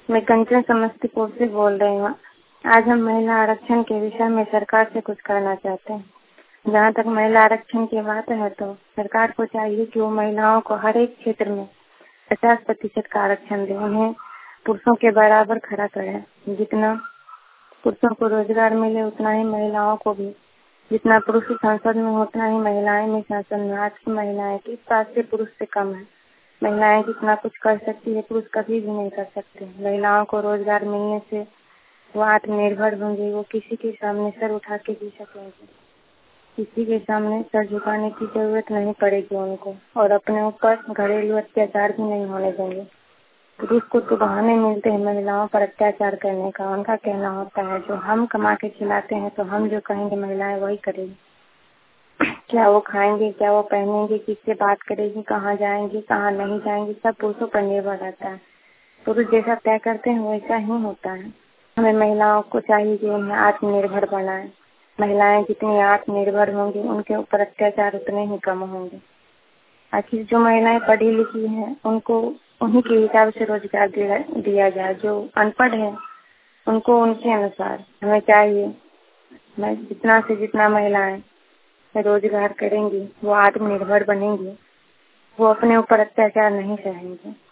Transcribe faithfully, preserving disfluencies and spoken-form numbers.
मैं कंचन समस्तीपुर से बोल रही हूँ। आज हम महिला आरक्षण के विषय में सरकार से कुछ कहना चाहते हैं। जहाँ तक महिला आरक्षण की बात है तो सरकार को चाहिए कि वो महिलाओं को हर एक क्षेत्र में पचास प्रतिशत का आरक्षण दे, उन्हें पुरुषों के बराबर खड़ा करे। जितना पुरुषों को रोजगार मिले उतना ही महिलाओं को भी, जितना पुरुष संसद में उतना ही महिलाएं में संसद में। आज की महिलाएं किस बात से पुरुष से कम है? महिलाएं जितना कुछ कर सकती है पुरुष कभी भी नहीं कर सकते। महिलाओं को रोजगार मिलने से वो आत्मनिर्भर होंगी, वो किसी के सामने सर उठा के जी सकेंगी, किसी के सामने सर झुकाने की जरूरत नहीं पड़ेगी उनको, और अपने ऊपर घरेलू अत्याचार भी नहीं होने देंगे। पुरुष को तो बहाने मिलते हैं महिलाओं पर अत्याचार करने का। उनका कहना होता है जो हम कमा के खिलाते हैं तो हम जो कहेंगे महिलाएं वही करेगी। क्या वो खाएंगे, क्या वो पहनेंगे, किससे बात करेगी, कहाँ जाएंगी, कहाँ नहीं जाएंगी, सब पुरुषों पर निर्भर रहता है। पुरुष जैसा तय करते हैं वैसा ही होता है। हमें महिलाओं को चाहिए कि उन्हें आत्मनिर्भर बनाएं। महिलाएं जितनी आत्मनिर्भर होंगी उनके ऊपर अत्याचार उतने ही कम होंगे। आखिर जो महिलाएं पढ़ी लिखी हैं उनको उन्हीं के हिसाब से रोजगार दिया, दिया जाए। जो अनपढ़ है उनको उनके अनुसार हमें चाहिए। मैं जितना से जितना महिलाएं रोजगार करेंगी वो आत्मनिर्भर बनेंगी, वो अपने ऊपर अत्याचार नहीं सहेंगी।